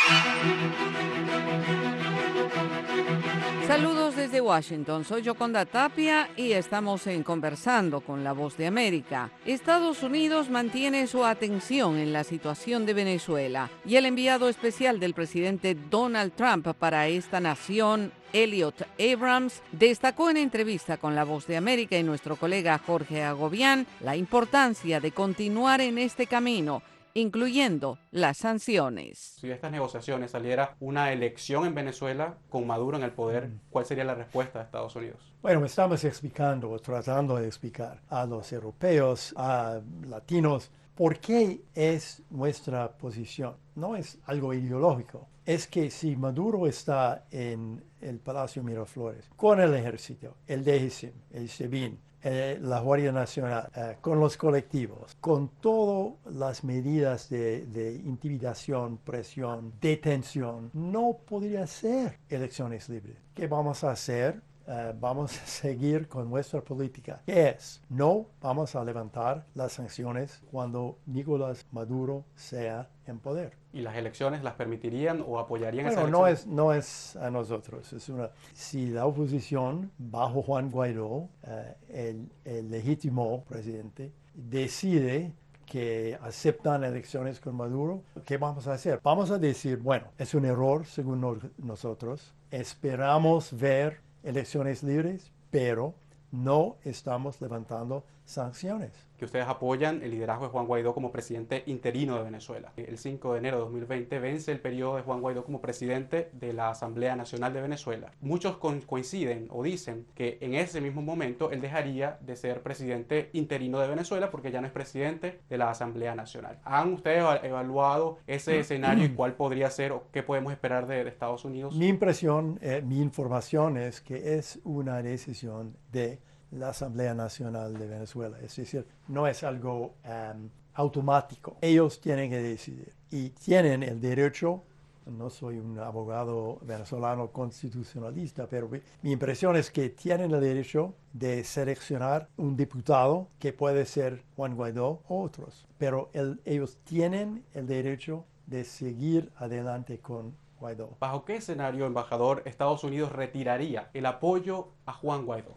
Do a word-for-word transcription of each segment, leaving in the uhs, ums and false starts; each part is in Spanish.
Saludos desde Washington, soy Yoconda Tapia y estamos en Conversando con la Voz de América. Estados Unidos mantiene su atención en la situación de Venezuela y el enviado especial del presidente Donald Trump para esta nación, Elliot Abrams, destacó en entrevista con la Voz de América y nuestro colega Jorge Agobián la importancia de continuar en este camino, incluyendo las sanciones. Si de estas negociaciones saliera una elección en Venezuela con Maduro en el poder, ¿cuál sería la respuesta de Estados Unidos? Bueno, estamos explicando, tratando de explicar a los europeos, a latinos, por qué es nuestra posición. No es algo ideológico. Es que si Maduro está en el Palacio Miraflores con el ejército, el D G C I M, el SEBIN, Eh, la Guardia Nacional, eh, con los colectivos, con todas las medidas de, de intimidación, presión, detención, no podría ser elecciones libres. ¿Qué vamos a hacer? Uh, vamos a seguir con nuestra política. ¿Qué es? No vamos a levantar las sanciones cuando Nicolás Maduro sea en poder. ¿Y las elecciones las permitirían o apoyarían bueno, esa no elección? es, no es a nosotros. Es una, si la oposición, bajo Juan Guaidó, uh, el, el legítimo presidente, decide que aceptan elecciones con Maduro, ¿qué vamos a hacer? Vamos a decir, bueno, es un error según no, nosotros. Esperamos ver elecciones libres, pero no estamos levantando sanciones. Que ustedes apoyan el liderazgo de Juan Guaidó como presidente interino de Venezuela. El cinco de enero de dos mil veinte vence el periodo de Juan Guaidó como presidente de la Asamblea Nacional de Venezuela. Muchos coinciden o dicen que en ese mismo momento él dejaría de ser presidente interino de Venezuela porque ya no es presidente de la Asamblea Nacional. ¿Han ustedes evaluado ese escenario y cuál podría ser o qué podemos esperar de, de Estados Unidos? Mi impresión, eh, mi información es que es una decisión de la Asamblea Nacional de Venezuela. Es decir, no es algo um, automático. Ellos tienen que decidir y tienen el derecho. No soy un abogado venezolano constitucionalista, pero mi impresión es que tienen el derecho de seleccionar un diputado que puede ser Juan Guaidó o otros. Pero el, ellos tienen el derecho de seguir adelante con Guaidó. ¿Bajo qué escenario, embajador, Estados Unidos retiraría el apoyo a Juan Guaidó?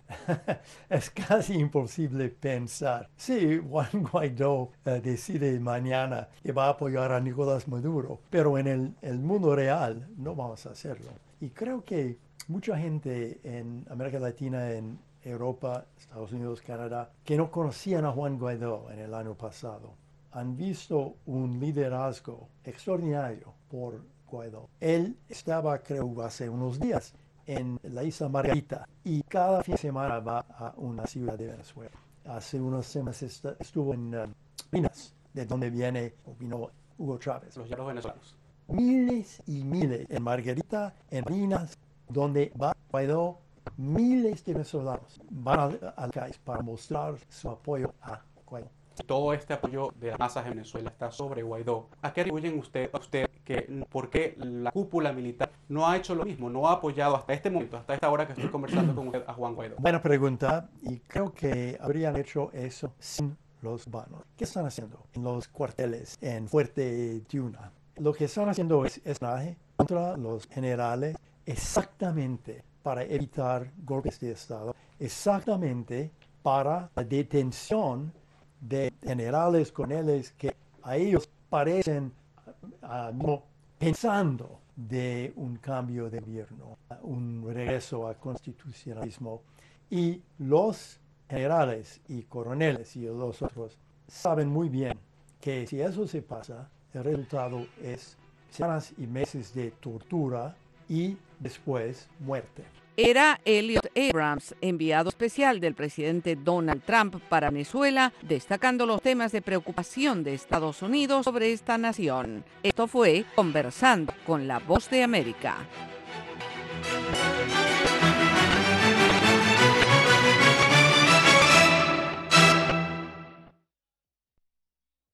Es casi imposible pensar. Si Juan Guaidó uh, decide mañana que va a apoyar a Nicolás Maduro, pero en el, el mundo real no vamos a hacerlo. Y creo que mucha gente en América Latina, en Europa, Estados Unidos, Canadá, que no conocían a Juan Guaidó en el año pasado, han visto un liderazgo extraordinario por Guaidó. Él estaba, creo, hace unos días en la isla Margarita y cada fin de semana va a una ciudad de Venezuela. Hace unas semanas estuvo en uh, Minas, de donde viene o vino Hugo Chávez. Los llanos venezolanos. Miles y miles en Margarita, en Minas, donde va Guaidó, miles de venezolanos van al, al país para mostrar su apoyo a Guaidó. Todo este apoyo de las masas en Venezuela está sobre Guaidó. ¿A qué atribuyen usted, a usted que por qué la cúpula militar no ha hecho lo mismo, no ha apoyado hasta este momento, hasta esta hora que estoy conversando con usted, a Juan Guaidó? Buena pregunta, y creo que habrían hecho eso sin los vanos. ¿Qué están haciendo en los cuarteles en Fuerte Tiuna? Lo que están haciendo es espionaje contra los generales exactamente para evitar golpes de Estado, exactamente para la detención de generales, coroneles que a ellos parecen uh, no, pensando de un cambio de gobierno, uh, un regreso al constitucionalismo. Y los generales y coroneles y los otros saben muy bien que si eso se pasa, el resultado es semanas y meses de tortura y después muerte. Era Elliot Abrams, enviado especial del presidente Donald Trump para Venezuela, destacando los temas de preocupación de Estados Unidos sobre esta nación. Esto fue Conversando con la Voz de América.